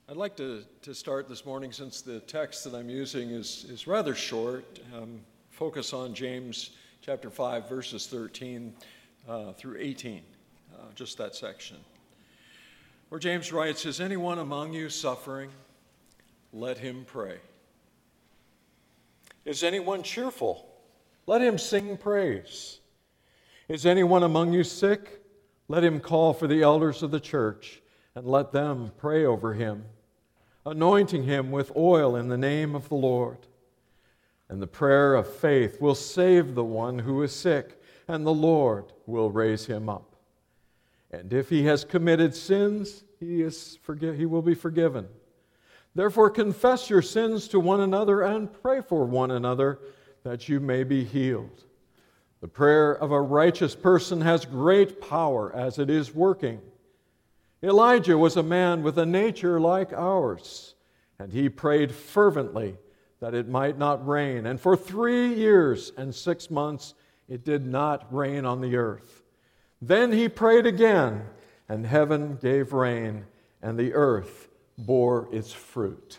I'd like to start this morning, since the text that I'm using is rather short, focus on James chapter 5, verses 13 through 18, just that section, where James writes, "Is anyone among you suffering? Let him pray. Is anyone cheerful? Let him sing praise. Is anyone among you sick? Let him call for the elders of the church, and let them pray over him, anointing him with oil in the name of the Lord. And the prayer of faith will save the one who is sick, and the Lord will raise him up. And if he has committed sins, he will be forgiven. Therefore confess your sins to one another and pray for one another, that you may be healed. The prayer of a righteous person has great power as it is working. Elijah was a man with a nature like ours, and he prayed fervently that it might not rain. And for 3 years and 6 months it did not rain on the earth. Then he prayed again, and heaven gave rain, and the earth bore its fruit."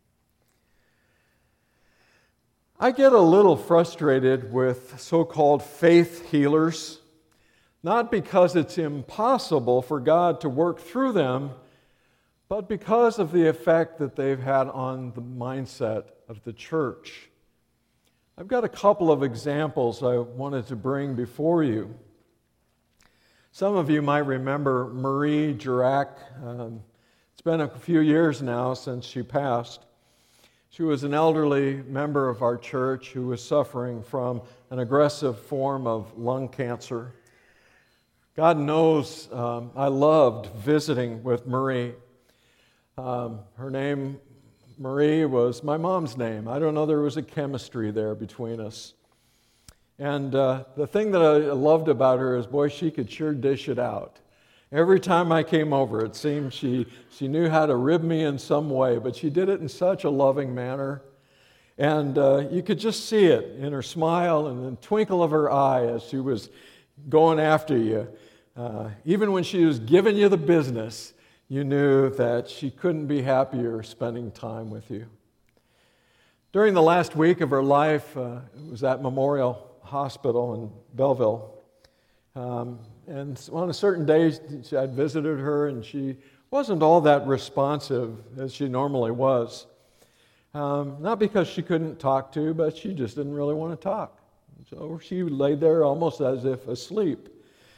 I get a little frustrated with so-called faith healers, not because it's impossible for God to work through them, but because of the effect that they've had on the mindset of the church. I've got a couple of examples I wanted to bring before you. Some of you might remember Marie Jurac. It's been a few years now since she passed. She was an elderly member of our church who was suffering from an aggressive form of lung cancer. God knows I loved visiting with Marie. Her name, Marie, was my mom's name. I don't know, there was a chemistry there between us. And the thing that I loved about her is, boy, she could sure dish it out. Every time I came over, it seemed she knew how to rib me in some way, but she did it in such a loving manner. And you could just see it in her smile and the twinkle of her eye as she was going after you. Even when she was giving you the business, you knew that she couldn't be happier spending time with you. During the last week of her life, it was at Memorial Hospital in Belleville. And on a certain day, I'd visited her, and she wasn't all that responsive as she normally was. Not because she couldn't talk to, but she just didn't really want to talk. So she laid there almost as if asleep.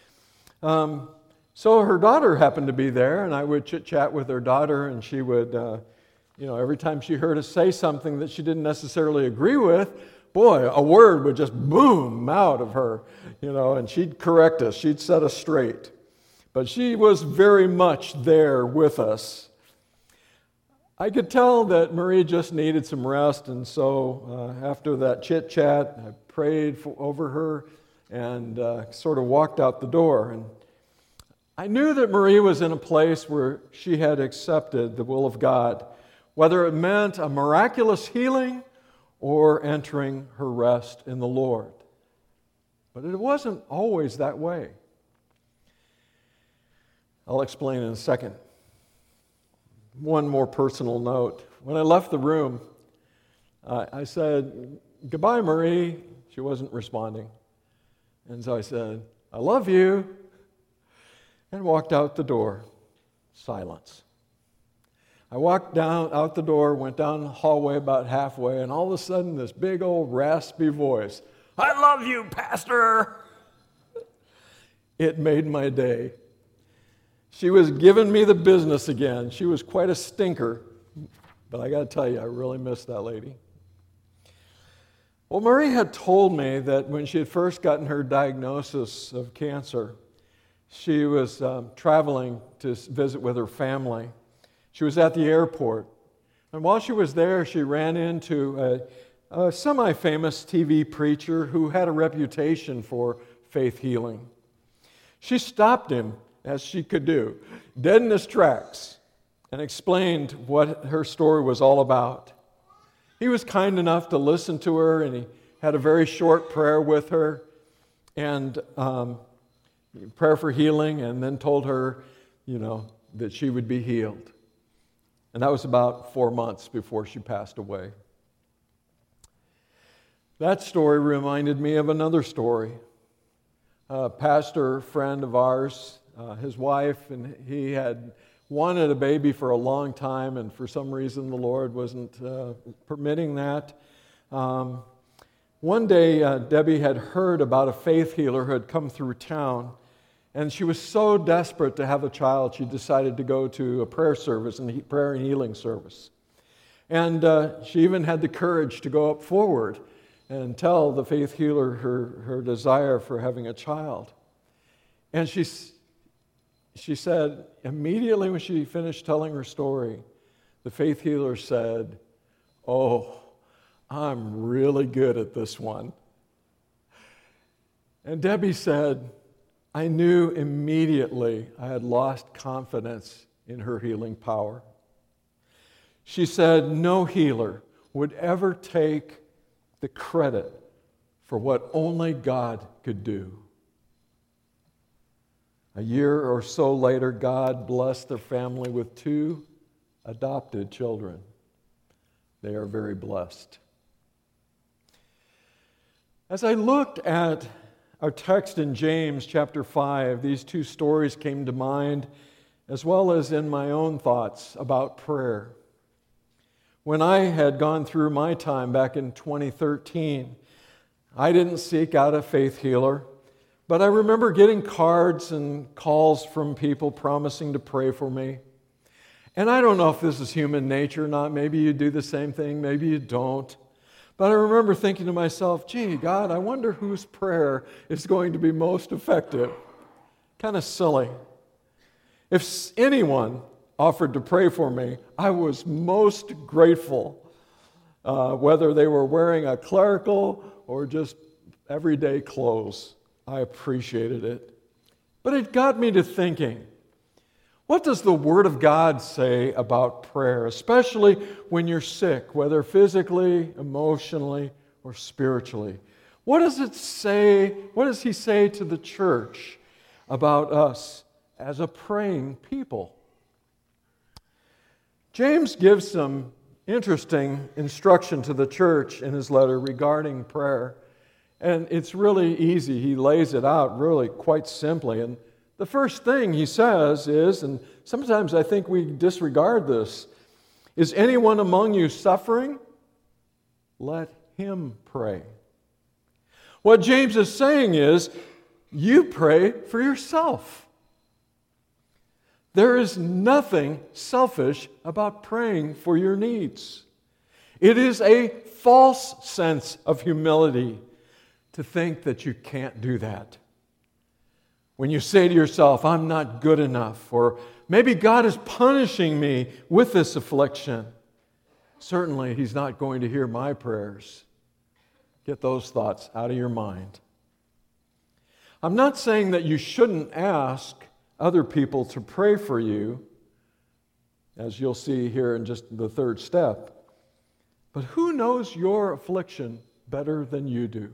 So her daughter happened to be there, and I would chit-chat with her daughter, and she would, every time she heard us say something that she didn't necessarily agree with, boy, a word would just boom out of her, and she'd correct us, she'd set us straight. But she was very much there with us. I could tell that Marie just needed some rest, and so after that chit-chat, I prayed over her and sort of walked out the door. And I knew that Marie was in a place where she had accepted the will of God, whether it meant a miraculous healing or entering her rest in the Lord. But it wasn't always that way. I'll explain in a second. One more personal note. When I left the room, I said, "Goodbye, Marie." She wasn't responding. And so I said, "I love you," and walked out the door. Silence. I walked out the door, went down the hallway about halfway, and all of a sudden this big old raspy voice, "I love you, Pastor!" It made my day. She was giving me the business again. She was quite a stinker, but I got to tell you, I really miss that lady. Well, Marie had told me that when she had first gotten her diagnosis of cancer, she was traveling to visit with her family. She was at the airport, and while she was there, she ran into a semi-famous TV preacher who had a reputation for faith healing. She stopped him, as she could do, dead in his tracks, and explained what her story was all about. He was kind enough to listen to her, and he had a very short prayer with her, and prayer for healing, and then told her, that she would be healed. And that was about 4 months before she passed away. That story reminded me of another story. A pastor friend of ours, his wife, and he had wanted a baby for a long time, and for some reason the Lord wasn't permitting that. One day, Debbie had heard about a faith healer who had come through town, and she was so desperate to have a child, she decided to go to a prayer service, and prayer and healing service. And she even had the courage to go up forward and tell the faith healer her desire for having a child. And she said, immediately when she finished telling her story, the faith healer said, "Oh, I'm really good at this one." And Debbie said, I knew immediately I had lost confidence in her healing power. She said no healer would ever take the credit for what only God could do. A year or so later, God blessed their family with 2 adopted children. They are very blessed. As I looked at our text in James chapter 5, these 2 stories came to mind, as well as in my own thoughts about prayer. When I had gone through my time back in 2013, I didn't seek out a faith healer, but I remember getting cards and calls from people promising to pray for me. And I don't know if this is human nature or not. Maybe you do the same thing, maybe you don't. But I remember thinking to myself, gee, God, I wonder whose prayer is going to be most effective. Kind of silly. If anyone offered to pray for me, I was most grateful, whether they were wearing a clerical or just everyday clothes. I appreciated it. But it got me to thinking, what does the Word of God say about prayer, especially when you're sick, whether physically, emotionally, or spiritually? What does it say? What does He say to the church about us as a praying people? James gives some interesting instruction to the church in his letter regarding prayer, and it's really easy. He lays it out really quite simply. And the first thing he says is, and sometimes I think we disregard this, is anyone among you suffering? Let him pray. What James is saying is, you pray for yourself. There is nothing selfish about praying for your needs. It is a false sense of humility to think that you can't do that. When you say to yourself, I'm not good enough, or maybe God is punishing me with this affliction, certainly He's not going to hear my prayers. Get those thoughts out of your mind. I'm not saying that you shouldn't ask other people to pray for you, as you'll see here in just the 3rd step. But who knows your affliction better than you do?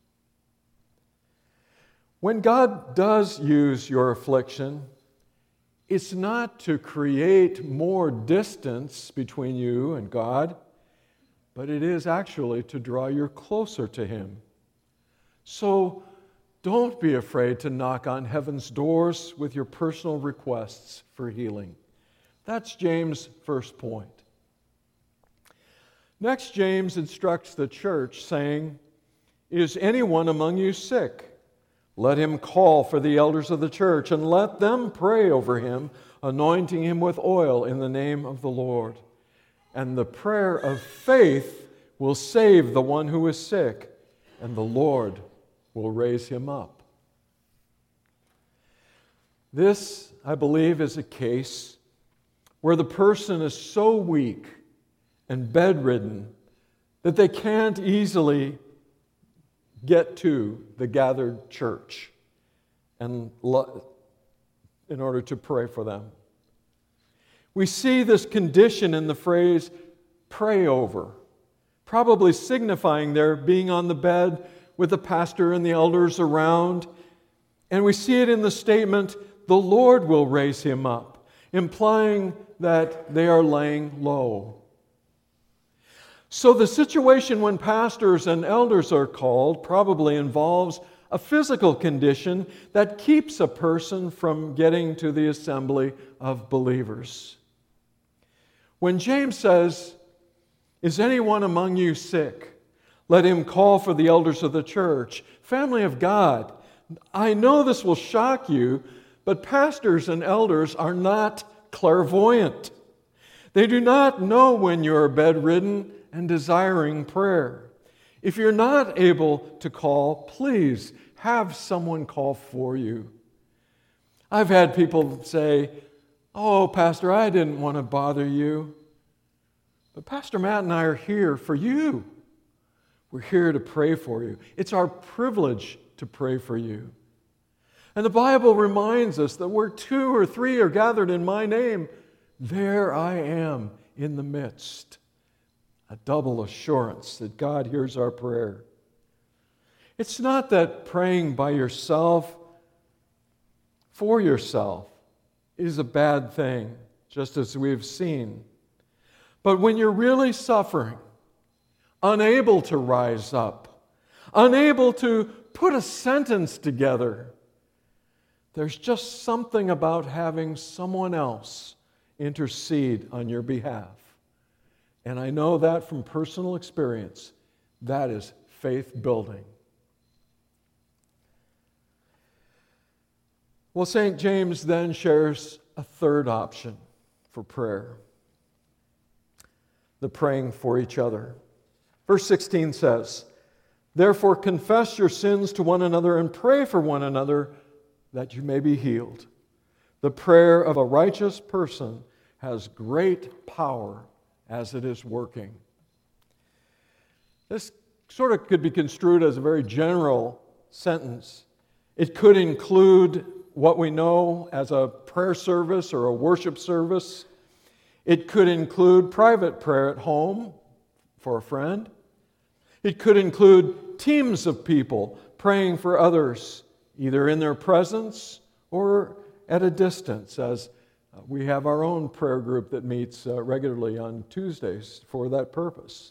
When God does use your affliction, it's not to create more distance between you and God, but it is actually to draw you closer to Him. So don't be afraid to knock on heaven's doors with your personal requests for healing. That's James' first point. Next, James instructs the church, saying, "Is anyone among you sick? Let him call for the elders of the church, and let them pray over him, anointing him with oil in the name of the Lord. And the prayer of faith will save the one who is sick, and the Lord will raise him up." This, I believe, is a case where the person is so weak and bedridden that they can't easily get to the gathered church and in order to pray for them. We see this condition in the phrase, pray over, probably signifying their being on the bed with the pastor and the elders around. And we see it in the statement, the Lord will raise him up. implying that they are laying low. So the situation when pastors and elders are called probably involves a physical condition that keeps a person from getting to the assembly of believers. When James says, "Is anyone among you sick? Let him call for the elders of the church." Family of God, I know this will shock you, but pastors and elders are not clairvoyant. They do not know when you are bedridden and desiring prayer. If you're not able to call, please have someone call for you. I've had people say, "Oh, Pastor, I didn't want to bother you. But Pastor Matt and I are here for you. We're here to pray for you. It's our privilege to pray for you." And the Bible reminds us that where 2 or 3 are gathered in my name, there I am in the midst. A double assurance that God hears our prayer. It's not that praying by yourself, for yourself, is a bad thing, just as we've seen. But when you're really suffering, unable to rise up, unable to put a sentence together, there's just something about having someone else intercede on your behalf. And I know that from personal experience. That is faith building. Well, St. James then shares a third option for prayer: the praying for each other. Verse 16 says, "Therefore confess your sins to one another and pray for one another that you may be healed. The prayer of a righteous person has great power as it is working." This sort of could be construed as a very general sentence. It could include what we know as a prayer service or a worship service. It could include private prayer at home for a friend. It could include teams of people praying for others, either in their presence or at a distance, as we have our own prayer group that meets regularly on Tuesdays for that purpose.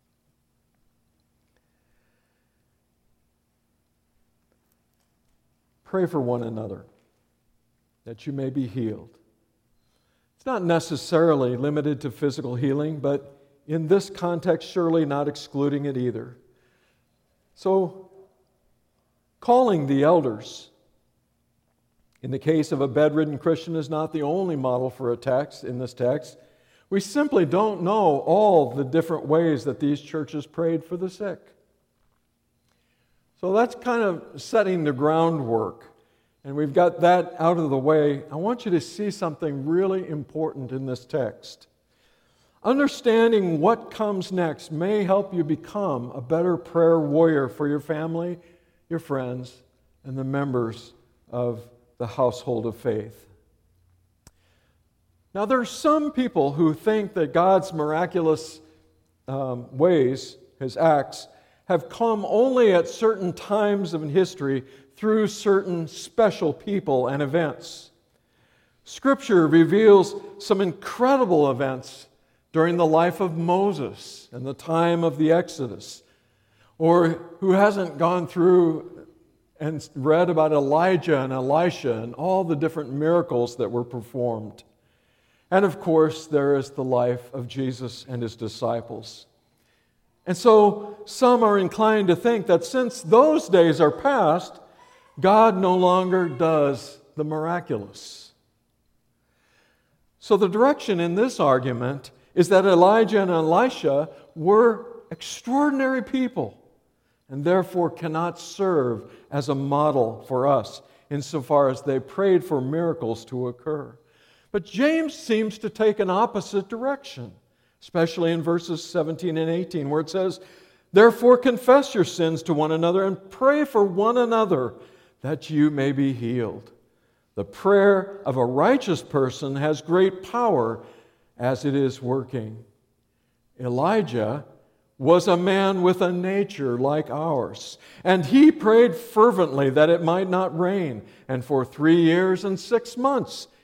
Pray for one another that you may be healed. It's not necessarily limited to physical healing, but in this context, surely not excluding it either. So, calling the elders in the case of a bedridden Christian is not the only model for a text in this text. We simply don't know all the different ways that these churches prayed for the sick. So that's kind of setting the groundwork. And we've got that out of the way. I want you to see something really important in this text. Understanding what comes next may help you become a better prayer warrior for your family, your friends, and the members of the household of faith. Now, there are some people who think that God's miraculous ways, His acts, have come only at certain times in history through certain special people and events. Scripture reveals some incredible events during the life of Moses and the time of the Exodus. Or who hasn't gone through and read about Elijah and Elisha and all the different miracles that were performed. And of course, there is the life of Jesus and His disciples. And so some are inclined to think that since those days are past, God no longer does the miraculous. So the direction in this argument is that Elijah and Elisha were extraordinary people and therefore cannot serve as a model for us insofar as they prayed for miracles to occur. But James seems to take an opposite direction, especially in verses 17 and 18, where it says, "Therefore confess your sins to one another and pray for one another that you may be healed. The prayer of a righteous person has great power as it is working." Elijah was a man with a nature like ours, and he prayed fervently that it might not rain, and for 3 years and 6 months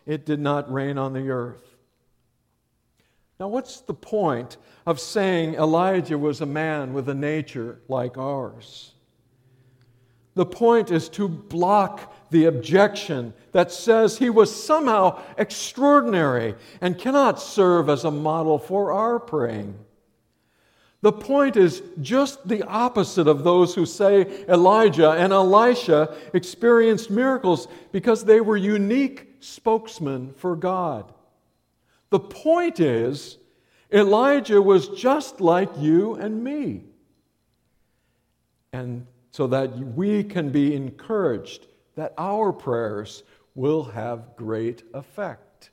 it did not rain on the earth. Now, what's the point of saying Elijah was a man with a nature like ours? The point is to block the objection that says he was somehow extraordinary and cannot serve as a model for our praying. The point is just the opposite of those who say Elijah and Elisha experienced miracles because they were unique spokesmen for God. The point is, Elijah was just like you and me. And so that we can be encouraged that our prayers will have great effect.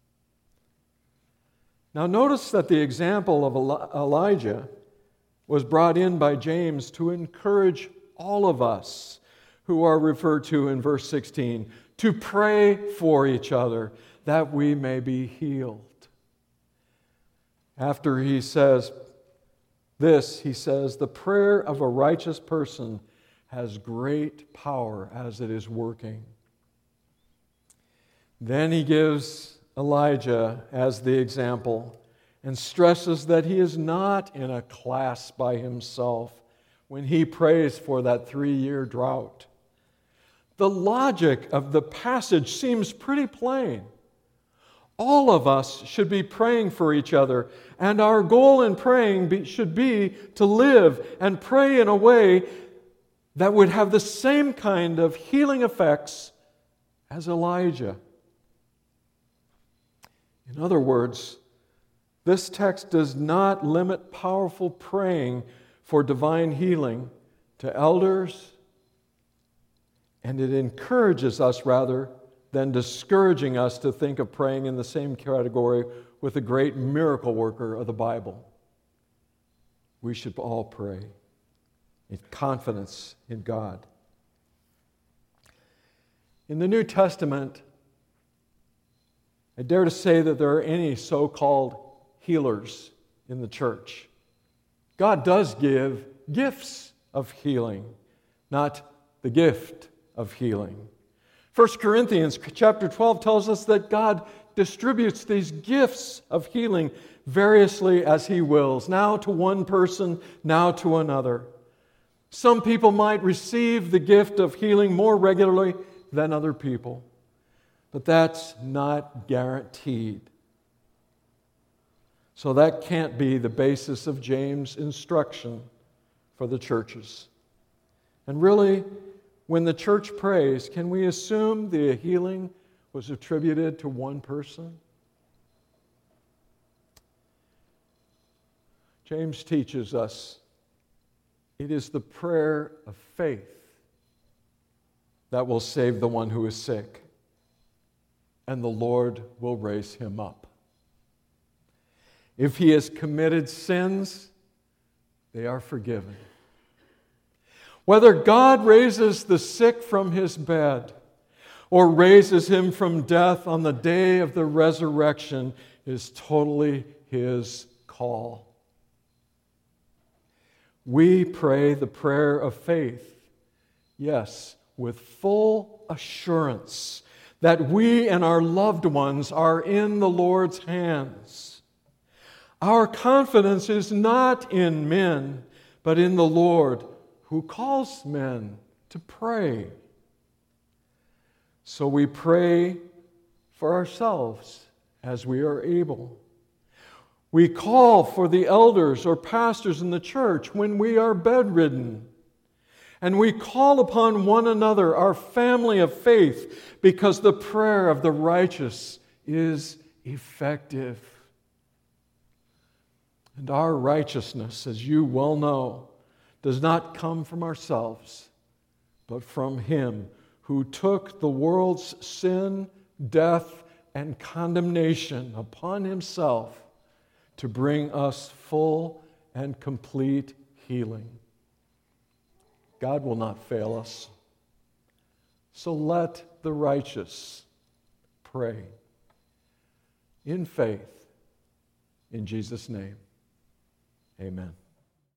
Now notice that the example of Elijah was brought in by James to encourage all of us who are referred to in verse 16 to pray for each other that we may be healed. After he says this, he says, the prayer of a righteous person has great power as it is working. Then he gives Elijah as the example and stresses that he is not in a class by himself when he prays for that 3-year drought. The logic of the passage seems pretty plain. All of us should be praying for each other, and our goal in praying should be to live and pray in a way that would have the same kind of healing effects as Elijah. In other words, this text does not limit powerful praying for divine healing to elders, and it encourages us rather than discouraging us to think of praying in the same category with the great miracle worker of the Bible. We should all pray in confidence in God. In the New Testament, I dare to say that there are any so-called healers in the church. God does give gifts of healing, not the gift of healing. 1 Corinthians chapter 12 tells us that God distributes these gifts of healing variously as He wills, now to one person, now to another. Some people might receive the gift of healing more regularly than other people, but that's not guaranteed. So that can't be the basis of James' instruction for the churches. And really, when the church prays, can we assume the healing was attributed to one person? James teaches us it is the prayer of faith that will save the one who is sick, and the Lord will raise him up. If he has committed sins, they are forgiven. Whether God raises the sick from his bed or raises him from death on the day of the resurrection is totally his call. We pray the prayer of faith, yes, with full assurance that we and our loved ones are in the Lord's hands. Our confidence is not in men, but in the Lord, who calls men to pray. So we pray for ourselves as we are able. We call for the elders or pastors in the church when we are bedridden. And we call upon one another, our family of faith, because the prayer of the righteous is effective. And our righteousness, as you well know, does not come from ourselves, but from Him who took the world's sin, death, and condemnation upon Himself to bring us full and complete healing. God will not fail us. So let the righteous pray in faith in Jesus' name. Amen.